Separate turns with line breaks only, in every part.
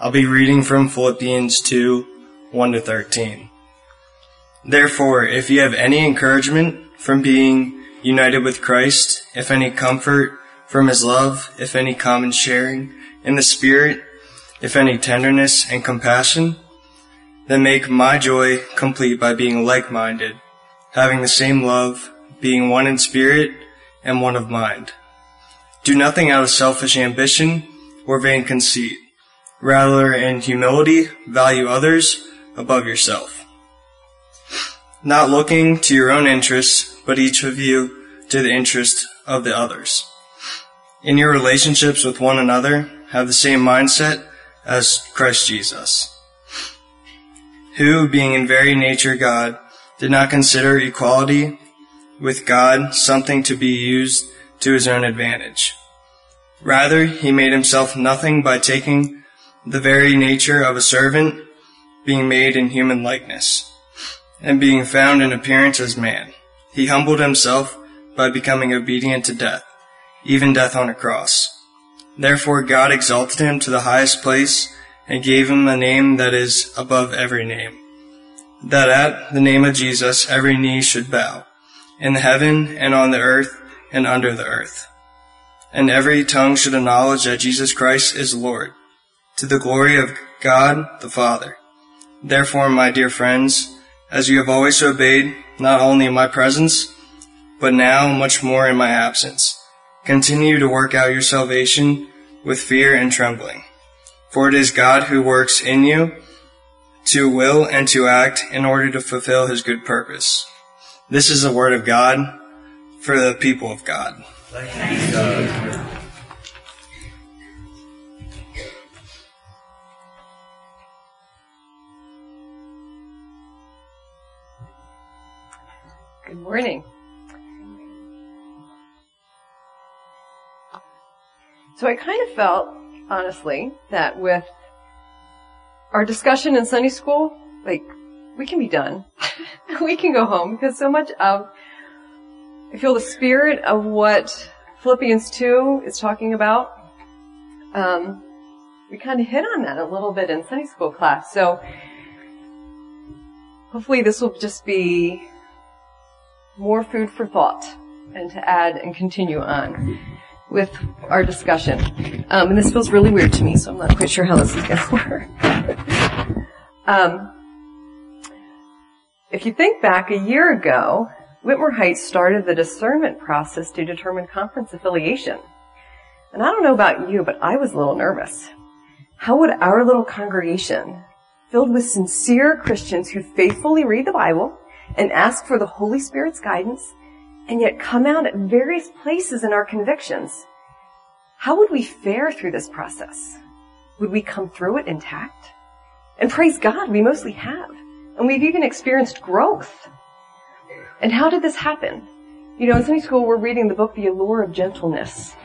I'll be reading from Philippians 2, 1-13. Therefore, if you have any encouragement from being united with Christ, if any comfort from his love, if any common sharing in the Spirit, if any tenderness and compassion, then make my joy complete by being like-minded, having the same love, being one in spirit and one of mind. Do nothing out of selfish ambition or vain conceit. Rather, in humility, value others above yourself, not looking to your own interests, but each of you to the interest of the others. In your relationships with one another, have the same mindset as Christ Jesus, who, being in very nature God, did not consider equality with God something to be used to his own advantage. Rather, he made himself nothing by taking the very nature of a servant, being made in human likeness, and being found in appearance as man. He humbled himself by becoming obedient to death, even death on a cross. Therefore God exalted him to the highest place and gave him a name that is above every name, that at the name of Jesus every knee should bow, in the heaven and on the earth and under the earth, and every tongue should acknowledge that Jesus Christ is Lord, to the glory of God the Father. Therefore, my dear friends, as you have always obeyed, not only in my presence, but now much more in my absence, continue to work out your salvation with fear and trembling. For it is God who works in you to will and to act in order to fulfill his good purpose. This is the word of God for the people of God.
Thanks, God.
Good morning. So I kind of felt, honestly, that with our discussion in Sunday school, we can be done. We can go home because so much of, I feel the spirit of what Philippians 2 is talking about, we kind of hit on that a little bit in Sunday school class. So hopefully this will just be more food for thought and to add and continue on with our discussion. And this feels really weird to me, so I'm not quite sure how this is going to work. If you think back a year ago, Whitmore Heights started the discernment process to determine conference affiliation. And I don't know about you, but I was a little nervous. How would our little congregation, filled with sincere Christians who faithfully read the Bible and ask for the Holy Spirit's guidance, and yet come out at various places in our convictions, how would we fare through this process? Would we come through it intact? And praise God, we mostly have. And we've even experienced growth. And how did this happen? You know, in Sunday school, we're reading the book, The Allure of Gentleness.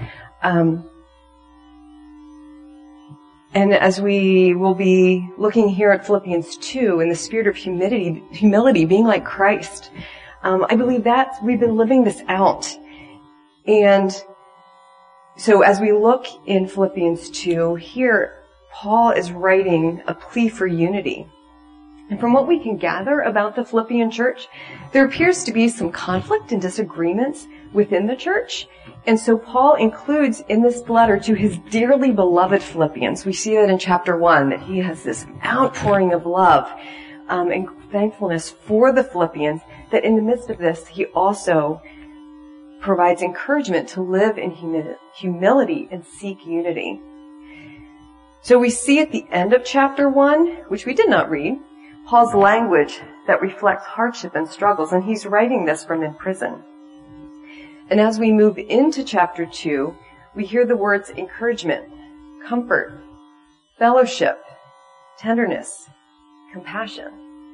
And as we will be looking here at Philippians 2, in the spirit of humility, being like Christ, I believe that we've been living this out. And so as we look in Philippians 2, here, Paul is writing a plea for unity. And from what we can gather about the Philippian church, there appears to be some conflict and disagreements within the church. And so Paul includes in this letter to his dearly beloved Philippians, we see that in chapter 1, that he has this outpouring of love and thankfulness for the Philippians, that in the midst of this, he also provides encouragement to live in humility and seek unity. So we see at the end of chapter 1, which we did not read, Paul's language that reflects hardship and struggles, and he's writing this from in prison. And as we move into chapter 2, we hear the words encouragement, comfort, fellowship, tenderness, compassion.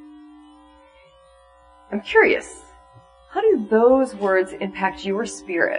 I'm curious, how do those words impact your spirit?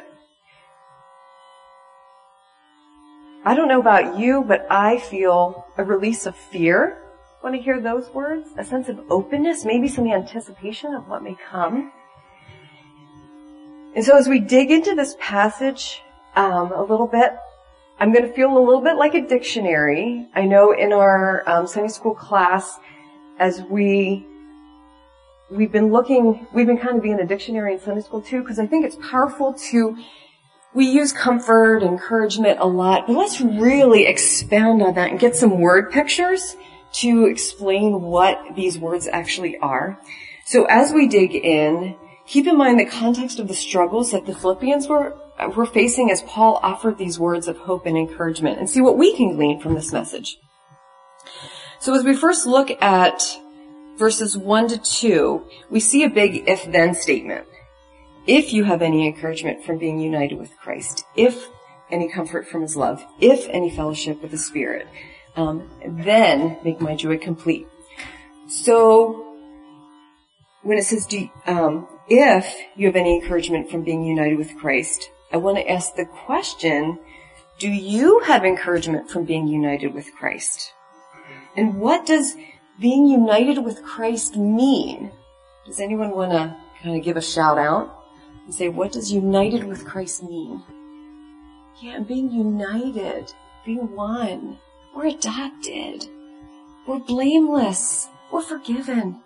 I don't know about you, but I feel a release of fear when I hear those words, a sense of openness, maybe some anticipation of what may come. And so as we dig into this passage a little bit, I'm going to feel a little bit like a dictionary. I know in our Sunday school class, as we've been kind of being a dictionary in Sunday school too, because I think it's powerful we use comfort, encouragement a lot, but let's really expound on that and get some word pictures to explain what these words actually are. So as we dig in, keep in mind the context of the struggles that the Philippians were facing as Paul offered these words of hope and encouragement, and see what we can glean from this message. So as we first look at verses 1 to 2, we see a big if-then statement. If you have any encouragement from being united with Christ, if any comfort from his love, if any fellowship with the Spirit, then make my joy complete. So when it says, if you have any encouragement from being united with Christ, I want to ask the question, do you have encouragement from being united with Christ? And what does being united with Christ mean? Does anyone want to kind of give a shout out and say, what does united with Christ mean? Yeah, being united, being one. We're adopted. We're blameless. We're forgiven.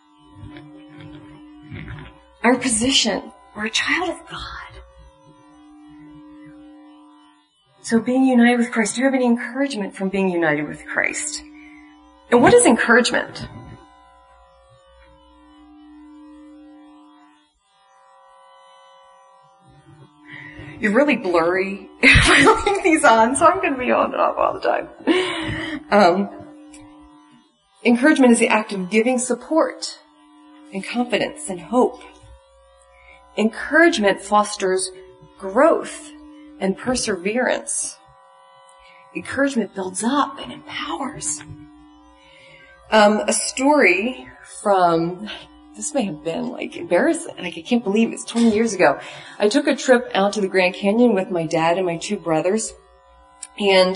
Our position, we're a child of God. So being united with Christ, do you have any encouragement from being united with Christ? And what is encouragement? You're really blurry if I leave these on, so I'm going to be on and off all the time. Encouragement is the act of giving support and confidence and hope. Encouragement fosters growth and perseverance. Encouragement builds up and empowers. A story from, this may have been like embarrassing, like I can't believe it's 20 years ago. I took a trip out to the Grand Canyon with my dad and my two brothers, and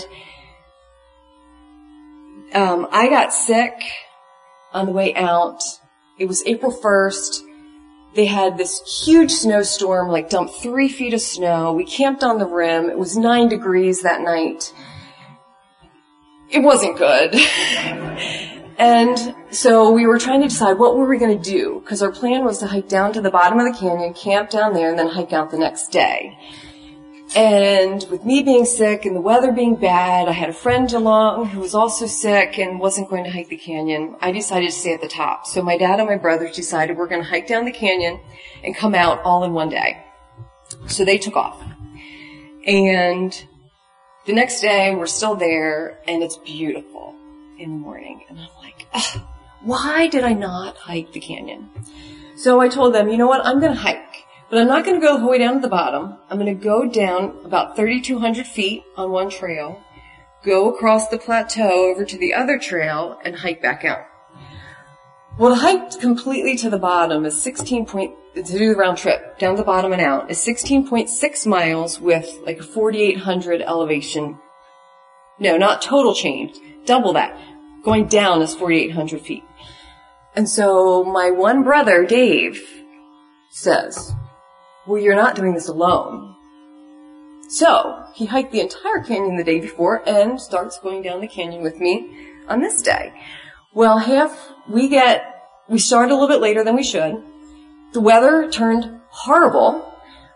I got sick on the way out. It was April 1st. They had this huge snowstorm, like dumped 3 feet of snow. We camped on the rim. It was 9 degrees that night. It wasn't good. And so we were trying to decide what were we going to do, because our plan was to hike down to the bottom of the canyon, camp down there, and then hike out the next day. And with me being sick and the weather being bad, I had a friend along who was also sick and wasn't going to hike the canyon. I decided to stay at the top. So my dad and my brothers decided we're going to hike down the canyon and come out all in one day. So they took off. And the next day we're still there, and it's beautiful in the morning. And I'm like, why did I not hike the canyon? So I told them, you know what, I'm going to hike. But I'm not going to go the whole way down to the bottom. I'm going to go down about 3,200 feet on one trail, go across the plateau over to the other trail, and hike back out. Well, to hike completely to the bottom is to do the round trip, down the bottom and out, is 16.6 miles with like a 4,800 elevation. No, not total change. Double that. Going down is 4,800 feet. And so my one brother, Dave, says, well, you're not doing this alone. So he hiked the entire canyon the day before and starts going down the canyon with me on this day. Well, we started a little bit later than we should. The weather turned horrible.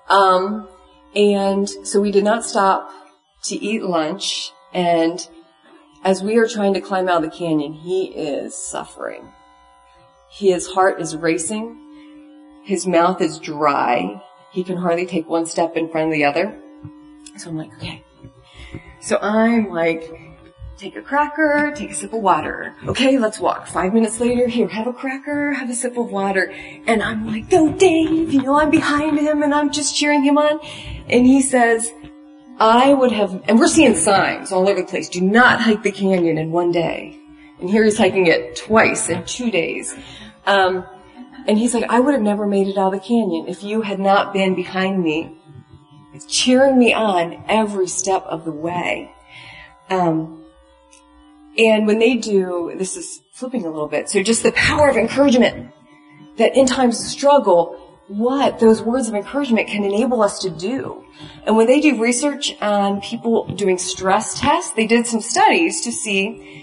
And so we did not stop to eat lunch. And as we are trying to climb out of the canyon, he is suffering. His heart is racing. His mouth is dry. He can hardly take one step in front of the other. So I'm like, okay. So I'm like, take a cracker, take a sip of water. Okay, let's walk. 5 minutes later, here, have a cracker, have a sip of water. And I'm like, go Dave, I'm behind him and I'm just cheering him on. And he says, and we're seeing signs all over the place, do not hike the canyon in one day. And here he's hiking it twice in 2 days. And he's like, I would have never made it out of the canyon if you had not been behind me, cheering me on every step of the way. And when they do, this is flipping a little bit, so just the power of encouragement, that in times of struggle, what those words of encouragement can enable us to do. And when they do research on people doing stress tests, they did some studies to see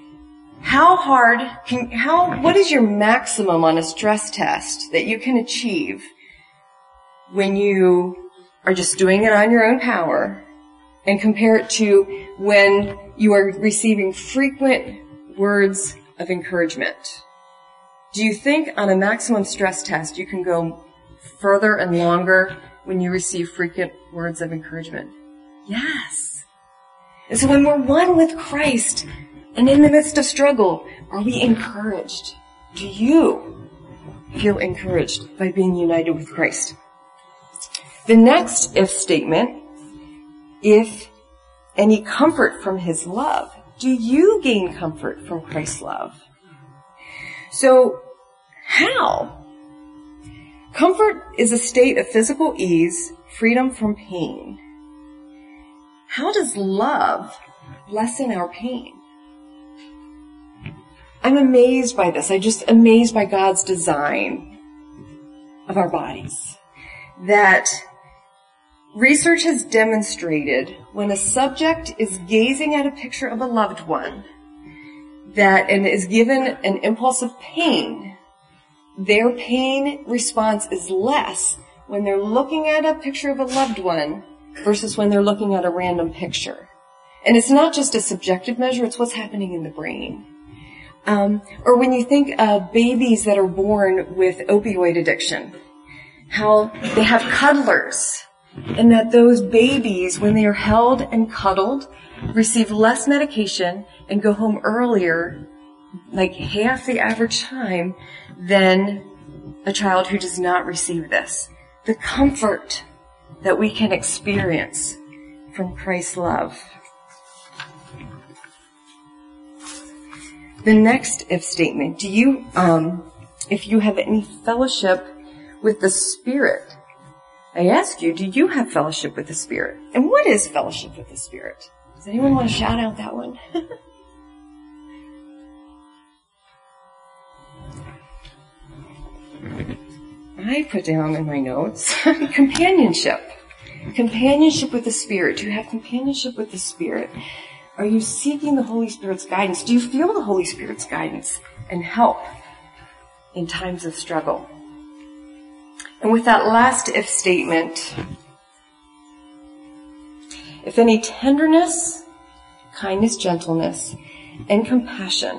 what is your maximum on a stress test that you can achieve when you are just doing it on your own power, and compare it to when you are receiving frequent words of encouragement. Do you think on a maximum stress test you can go further and longer when you receive frequent words of encouragement? Yes. And so when we're one with Christ and in the midst of struggle, are we encouraged? Do you feel encouraged by being united with Christ? The next if statement, if any comfort from his love. Do you gain comfort from Christ's love? So, how? Comfort is a state of physical ease, freedom from pain. How does love lessen our pain? I'm amazed by this. I'm just amazed by God's design of our bodies. That research has demonstrated when a subject is gazing at a picture of a loved one and is given an impulse of pain, their pain response is less when they're looking at a picture of a loved one versus when they're looking at a random picture. And it's not just a subjective measure, it's what's happening in the brain. Or when you think of babies that are born with opioid addiction, how they have cuddlers, and that those babies, when they are held and cuddled, receive less medication and go home earlier, like half the average time, than a child who does not receive this. The comfort that we can experience from Christ's love. The next if statement, if you have any fellowship with the Spirit, I ask you, do you have fellowship with the Spirit? And what is fellowship with the Spirit? Does anyone want to shout out that one? I put down in my notes, companionship. Companionship with the Spirit. Do you have companionship with the Spirit? Are you seeking the Holy Spirit's guidance? Do you feel the Holy Spirit's guidance and help in times of struggle? And with that last if statement, if any tenderness, kindness, gentleness, and compassion.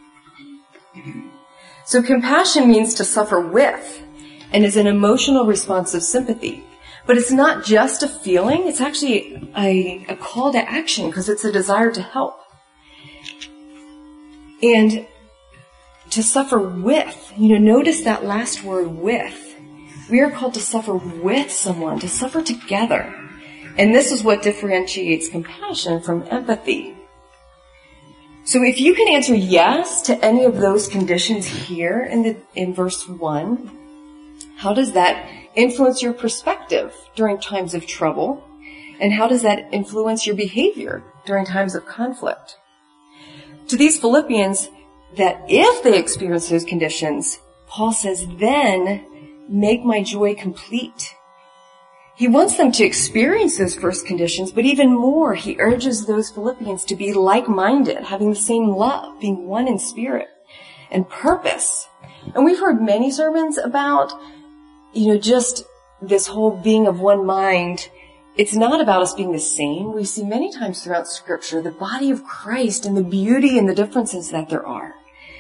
So compassion means to suffer with and is an emotional response of sympathy. But it's not just a feeling, it's actually a call to action because it's a desire to help. And to suffer with, notice that last word with. We are called to suffer with someone, to suffer together. And this is what differentiates compassion from empathy. So if you can answer yes to any of those conditions here in verse 1, how does that influence your perspective during times of trouble? And how does that influence your behavior during times of conflict? To these Philippians, that if they experience those conditions, Paul says, then make my joy complete. He wants them to experience those first conditions, but even more, he urges those Philippians to be like-minded, having the same love, being one in spirit and purpose. And we've heard many sermons about, just this whole being of one mind. It's not about us being the same. We see many times throughout Scripture the body of Christ and the beauty and the differences that there are.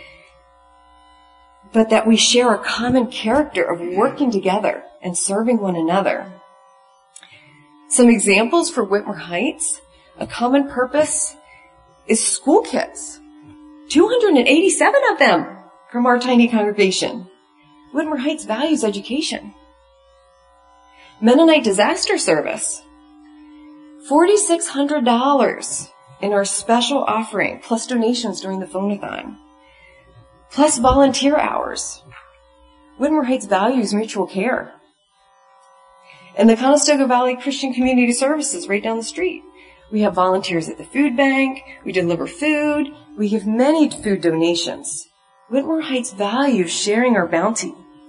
But that we share a common character of working together and serving one another. Some examples for Whitmer Heights. A common purpose is school kids. 287 of them from our tiny congregation. Whitmer Heights values education. Mennonite Disaster Service. $4,600 in our special offering, plus donations during the phone-a-thon, plus volunteer hours. Whitmer Heights values mutual care. And the Conestoga Valley Christian Community Services right down the street. We have volunteers at the food bank. We deliver food. We give many food donations. Whitmer Heights values sharing our bounty.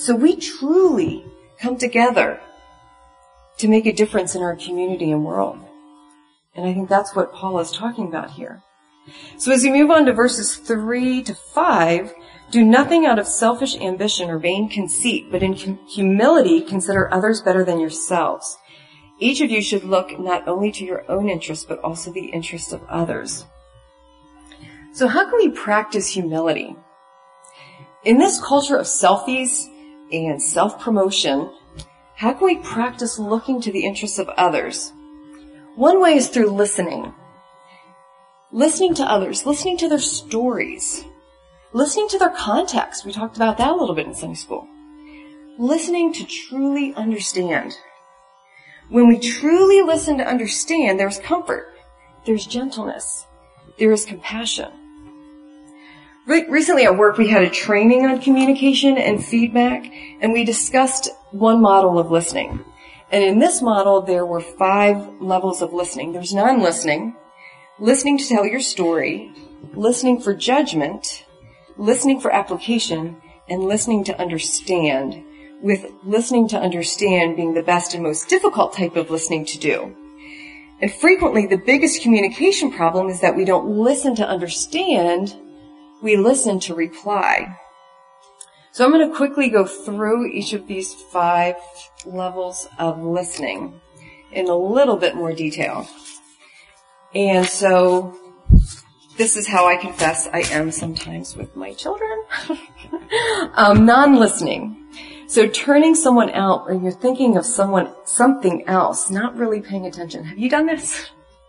So we truly come together to make a difference in our community and world. And I think that's what Paul is talking about here. So as we move on to verses 3 to 5, do nothing out of selfish ambition or vain conceit, but in humility consider others better than yourselves. Each of you should look not only to your own interests, but also the interests of others. So how can we practice humility? In this culture of selfies and self-promotion, how can we practice looking to the interests of others? One way is through listening. Listening to others, listening to their stories, listening to their context. We talked about that a little bit in Sunday school. Listening to truly understand. When we truly listen to understand, there's comfort, there's gentleness, there is compassion. Recently at work, we had a training on communication and feedback, and we discussed one model of listening. And in this model, there were 5 levels of listening. There's non-listening, listening to tell your story, listening for judgment, listening for application, and listening to understand, with listening to understand being the best and most difficult type of listening to do. And frequently, the biggest communication problem is that we don't listen to understand, we listen to reply. So I'm going to quickly go through each of these 5 levels of listening in a little bit more detail. And so this is how I confess I am sometimes with my children. Non-listening. So turning someone out when you're thinking of something else, not really paying attention. Have you done this?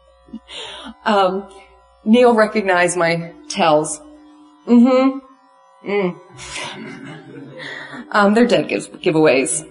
Neil recognized my tells. They're dead giveaways.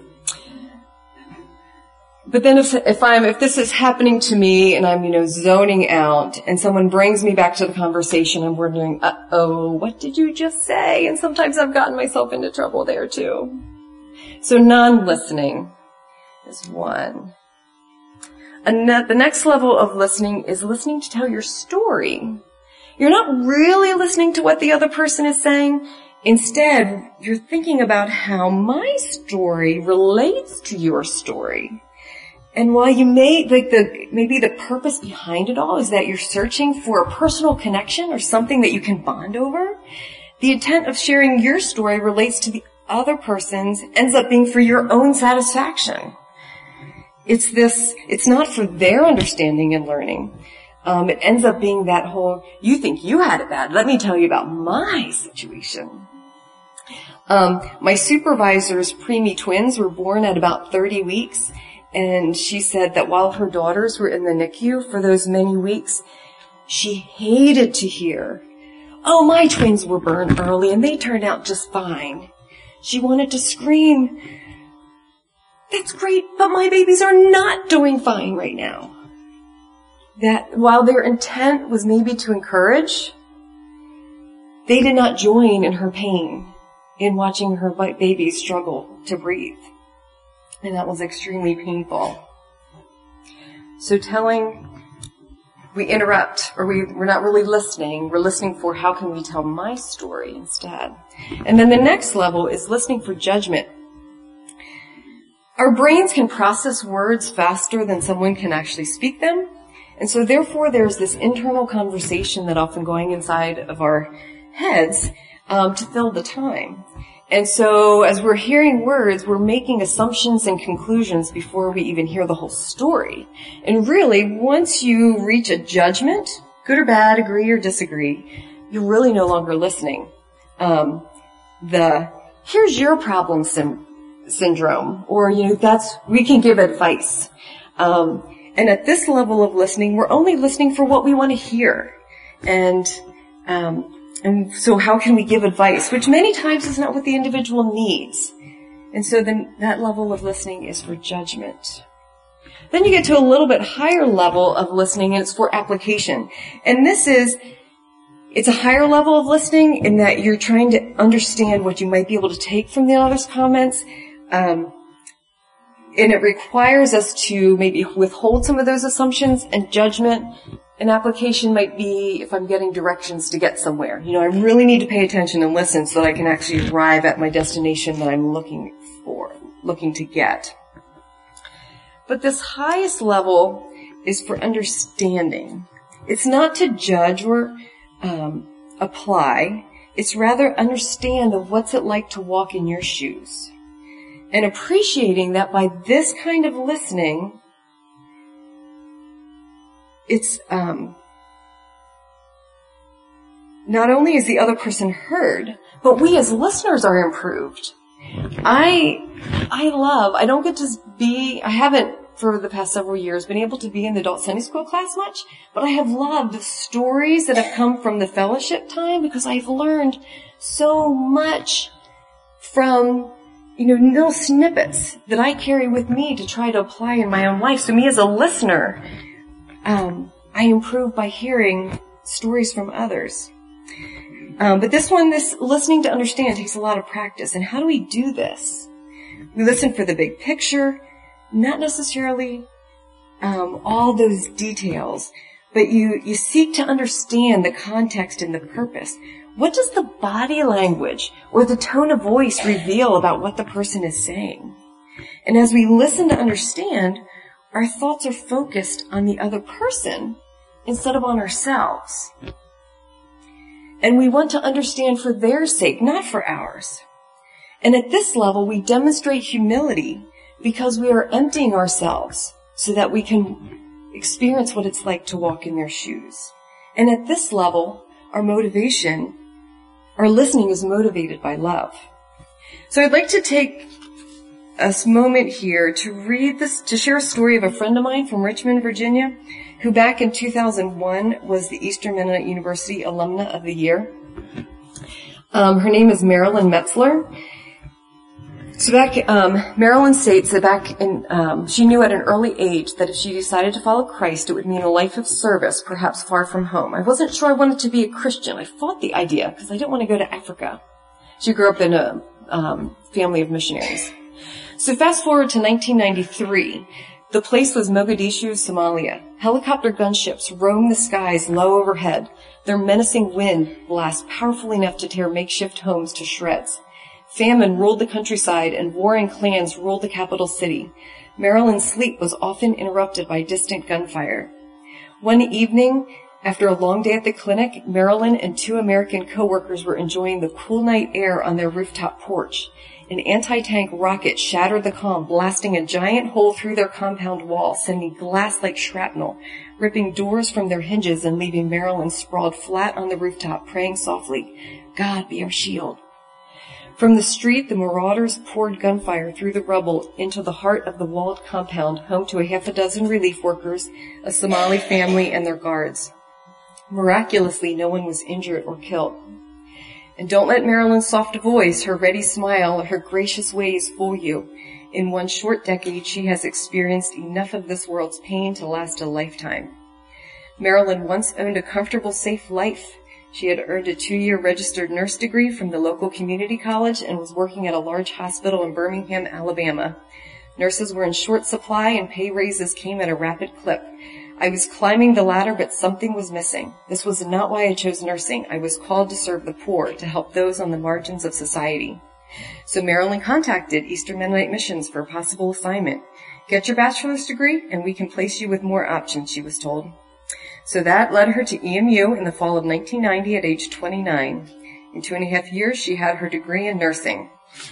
But then if this is happening to me and I'm, zoning out and someone brings me back to the conversation, I'm wondering, what did you just say? And sometimes I've gotten myself into trouble there too. So non-listening is one. And the next level of listening is listening to tell your story. You're not really listening to what the other person is saying. Instead, you're thinking about how my story relates to your story. And while you maybe the purpose behind it all is that you're searching for a personal connection or something that you can bond over, the intent of sharing your story relates to the other person's, ends up being for your own satisfaction. It's not for their understanding and learning. It ends up being that whole, you think you had it bad, let me tell you about my situation. My supervisor's preemie twins were born at about 30 weeks. And she said that while her daughters were in the NICU for those many weeks, she hated to hear, oh, my twins were born early and they turned out just fine. She wanted to scream, that's great, but my babies are not doing fine right now. That while their intent was maybe to encourage, they did not join in her pain in watching her babies struggle to breathe. And that was extremely painful. So we interrupt, or we're not really listening. We're listening for how can we tell my story instead. And then the next level is listening for judgment. Our brains can process words faster than someone can actually speak them. And so therefore there's this internal conversation that often going inside of our heads to fill the time. And so as we're hearing words, we're making assumptions and conclusions before we even hear the whole story. And really, once you reach a judgment, good or bad, agree or disagree, you're really no longer listening. Here's your problem syndrome, or, we can give advice. And at this level of listening, we're only listening for what we want to hear. And so how can we give advice, which many times is not what the individual needs. And so then that level of listening is for judgment. Then you get to a little bit higher level of listening, and it's for application. And it's a higher level of listening in that you're trying to understand what you might be able to take from the other's comments. And it requires us to maybe withhold some of those assumptions and judgment An application might be if I'm getting directions to get somewhere. I really need to pay attention and listen so that I can actually arrive at my destination that I'm looking to get. But this highest level is for understanding. It's not to judge or apply. It's rather understand of what's it like to walk in your shoes. And appreciating that by this kind of listening, it's not only is the other person heard, but we as listeners are improved. I haven't for the past several years been able to be in the adult Sunday school class much, but I have loved the stories that have come from the fellowship time because I've learned so much from, little snippets that I carry with me to try to apply in my own life. So me as a listener, I improve by hearing stories from others. But this listening to understand takes a lot of practice. And how do we do this? We listen for the big picture, not necessarily all those details, but you seek to understand the context and the purpose. What does the body language or the tone of voice reveal about what the person is saying? And as we listen to understand, our thoughts are focused on the other person instead of on ourselves. And we want to understand for their sake, not for ours. And at this level, we demonstrate humility because we are emptying ourselves so that we can experience what it's like to walk in their shoes. And at this level, our listening is motivated by love. So I'd like to take a moment here to share a story of a friend of mine from Richmond, Virginia, who back in 2001 was the Eastern Mennonite University Alumna of the Year. Her name is Marilyn Metzler. So Marilyn states that she knew at an early age that if she decided to follow Christ, it would mean a life of service, perhaps far from home. I wasn't sure I wanted to be a Christian. I fought the idea because I didn't want to go to Africa. She grew up in a family of missionaries. So fast forward to 1993. The place was Mogadishu, Somalia. Helicopter gunships roam the skies low overhead. Their menacing wind blasts powerful enough to tear makeshift homes to shreds. Famine ruled the countryside and warring clans ruled the capital city. Marilyn's sleep was often interrupted by distant gunfire. One evening, after a long day at the clinic, Marilyn and two American co-workers were enjoying the cool night air on their rooftop porch. An anti-tank rocket shattered the calm, blasting a giant hole through their compound wall, sending glass like shrapnel, ripping doors from their hinges and leaving Marilyn sprawled flat on the rooftop, praying softly, "God be our shield." From the street, the marauders poured gunfire through the rubble into the heart of the walled compound, home to a half a dozen relief workers, a Somali family, and their guards. Miraculously, no one was injured or killed. And don't let Marilyn's soft voice, her ready smile, or her gracious ways fool you. In one short decade, she has experienced enough of this world's pain to last a lifetime. Marilyn once owned a comfortable, safe life. She had earned a 2-year registered nurse degree from the local community college and was working at a large hospital in Birmingham, Alabama. Nurses were in short supply and pay raises came at a rapid clip. I was climbing the ladder, but something was missing. This was not why I chose nursing. I was called to serve the poor, to help those on the margins of society. So Marilyn contacted Eastern Mennonite Missions for a possible assignment. Get your bachelor's degree and we can place you with more options, she was told. So that led her to EMU in the fall of 1990 at age 29. In 2.5 years, she had her degree in nursing.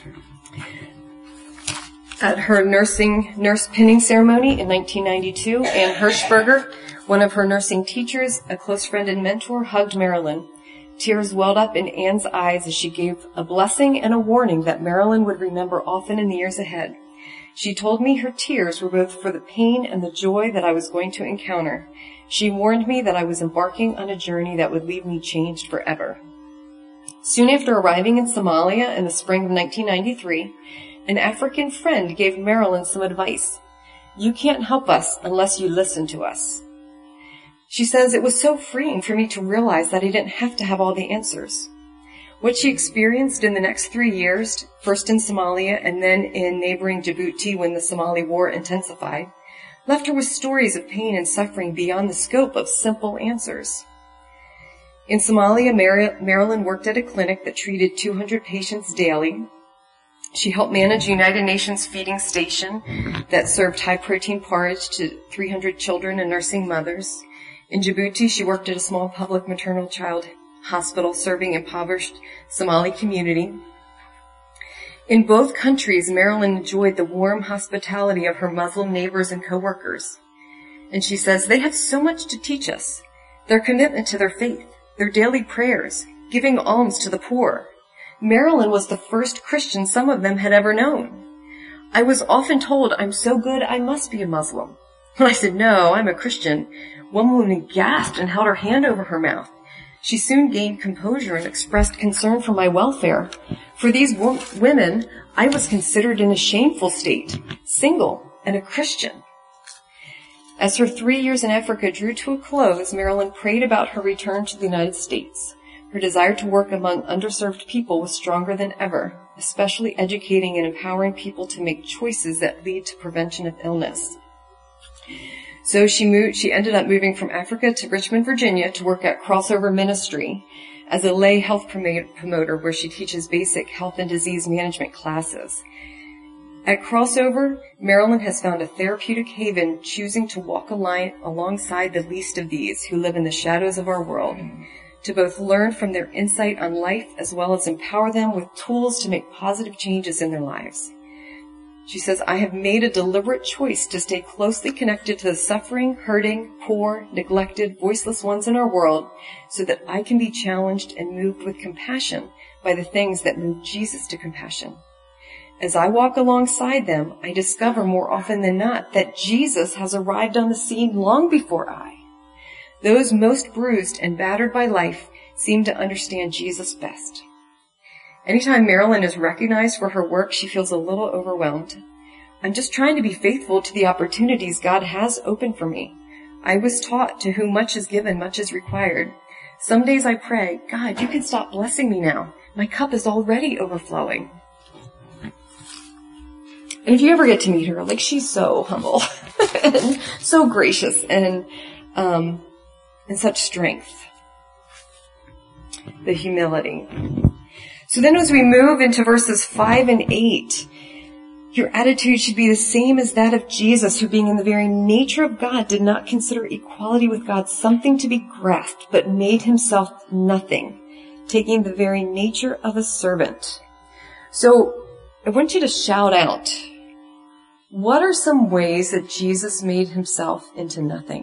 At her nurse pinning ceremony in 1992, Ann Hirschberger, one of her nursing teachers, a close friend and mentor, hugged Marilyn. Tears welled up in Ann's eyes as she gave a blessing and a warning that Marilyn would remember often in the years ahead. She told me her tears were both for the pain and the joy that I was going to encounter. She warned me that I was embarking on a journey that would leave me changed forever. Soon after arriving in Somalia in the spring of 1993, an African friend gave Marilyn some advice. You can't help us unless you listen to us. She says it was so freeing for me to realize that I didn't have to have all the answers. What she experienced in the next 3 years, first in Somalia and then in neighboring Djibouti when the Somali war intensified, left her with stories of pain and suffering beyond the scope of simple answers. In Somalia, Marilyn worked at a clinic that treated 200 patients daily. She helped manage a United Nations feeding station that served high-protein porridge to 300 children and nursing mothers. In Djibouti, she worked at a small public maternal child hospital serving impoverished Somali community. In both countries, Marilyn enjoyed the warm hospitality of her Muslim neighbors and co-workers. And she says, they have so much to teach us. Their commitment to their faith, their daily prayers, giving alms to the poor. Marilyn was the first Christian some of them had ever known. I was often told, I'm so good I must be a Muslim. When I said, no, I'm a Christian, one woman gasped and held her hand over her mouth. She soon gained composure and expressed concern for my welfare. For these women, I was considered in a shameful state, single and a Christian. As her 3 years in Africa drew to a close, Marilyn prayed about her return to the United States. Her desire to work among underserved people was stronger than ever, especially educating and empowering people to make choices that lead to prevention of illness. So she ended up moving from Africa to Richmond, Virginia to work at Crossover Ministry as a lay health promoter where she teaches basic health and disease management classes. At Crossover, Marilyn has found a therapeutic haven, choosing to walk alongside the least of these who live in the shadows of our world, to both learn from their insight on life as well as empower them with tools to make positive changes in their lives. She says, I have made a deliberate choice to stay closely connected to the suffering, hurting, poor, neglected, voiceless ones in our world so that I can be challenged and moved with compassion by the things that move Jesus to compassion. As I walk alongside them, I discover more often than not that Jesus has arrived on the scene long before I. Those most bruised and battered by life seem to understand Jesus best. Anytime Marilyn is recognized for her work, she feels a little overwhelmed. I'm just trying to be faithful to the opportunities God has opened for me. I was taught to whom much is given, much is required. Some days I pray, God, you can stop blessing me now. My cup is already overflowing. And if you ever get to meet her, she's so humble and so gracious and such strength. The humility. So then as we move into verses 5 and 8, your attitude should be the same as that of Jesus, who being in the very nature of God did not consider equality with God something to be grasped, but made himself nothing, taking the very nature of a servant. So I want you to shout out, what are some ways that Jesus made himself into nothing?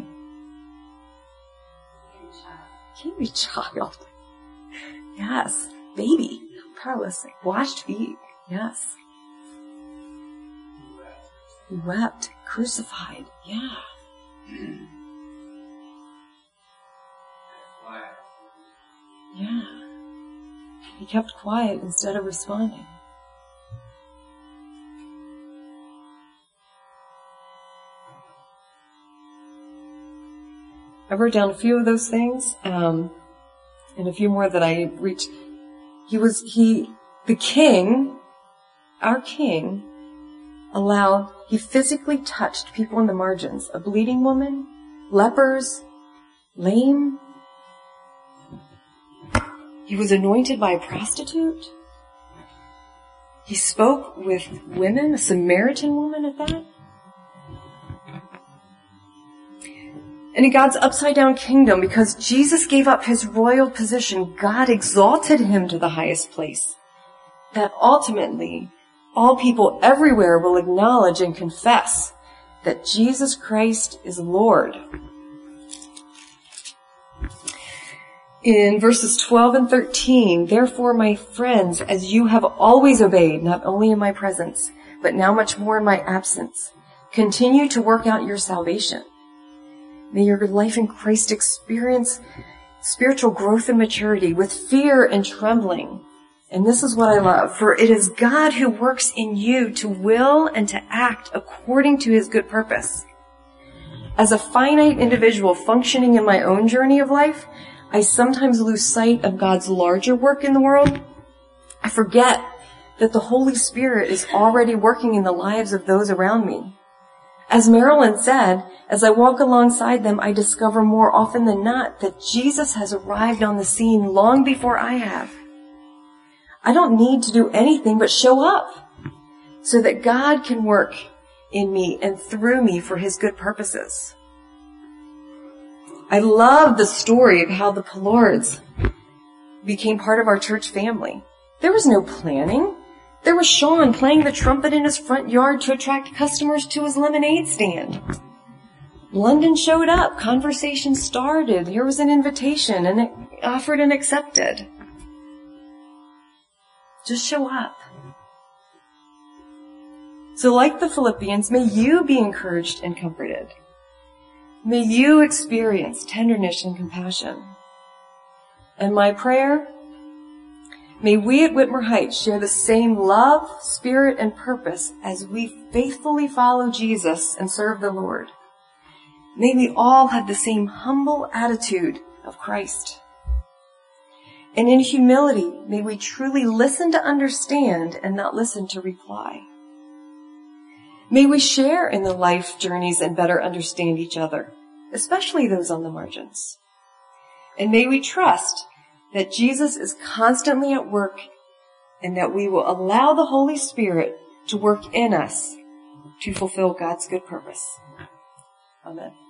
Baby child. Yes. Baby. Paralytic. Washed feet. Yes. He wept. Crucified. Yeah. Yeah. He kept quiet instead of responding. I wrote down a few of those things, and a few more that I reached. The king, our king, he physically touched people in the margins, a bleeding woman, lepers, lame. He was anointed by a prostitute. He spoke with women, a Samaritan woman at that. And in God's upside-down kingdom, because Jesus gave up his royal position, God exalted him to the highest place. That ultimately, all people everywhere will acknowledge and confess that Jesus Christ is Lord. In verses 12 and 13, therefore, my friends, as you have always obeyed, not only in my presence, but now much more in my absence, continue to work out your salvation. May your life in Christ experience spiritual growth and maturity with fear and trembling. And this is what I love. For it is God who works in you to will and to act according to his good purpose. As a finite individual functioning in my own journey of life, I sometimes lose sight of God's larger work in the world. I forget that the Holy Spirit is already working in the lives of those around me. As Marilyn said, as I walk alongside them, I discover more often than not that Jesus has arrived on the scene long before I have. I don't need to do anything but show up so that God can work in me and through me for his good purposes. I love the story of how the Pallards became part of our church family. There was no planning. There was Sean playing the trumpet in his front yard to attract customers to his lemonade stand. London showed up. Conversation started. Here was an invitation, and it offered and accepted. Just show up. So like the Philippians, may you be encouraged and comforted. May you experience tenderness and compassion. And my prayer, may we at Whitmer Heights share the same love, spirit, and purpose as we faithfully follow Jesus and serve the Lord. May we all have the same humble attitude of Christ. And in humility, may we truly listen to understand and not listen to reply. May we share in the life journeys and better understand each other, especially those on the margins. And may we trust that Jesus is constantly at work and that we will allow the Holy Spirit to work in us to fulfill God's good purpose. Amen.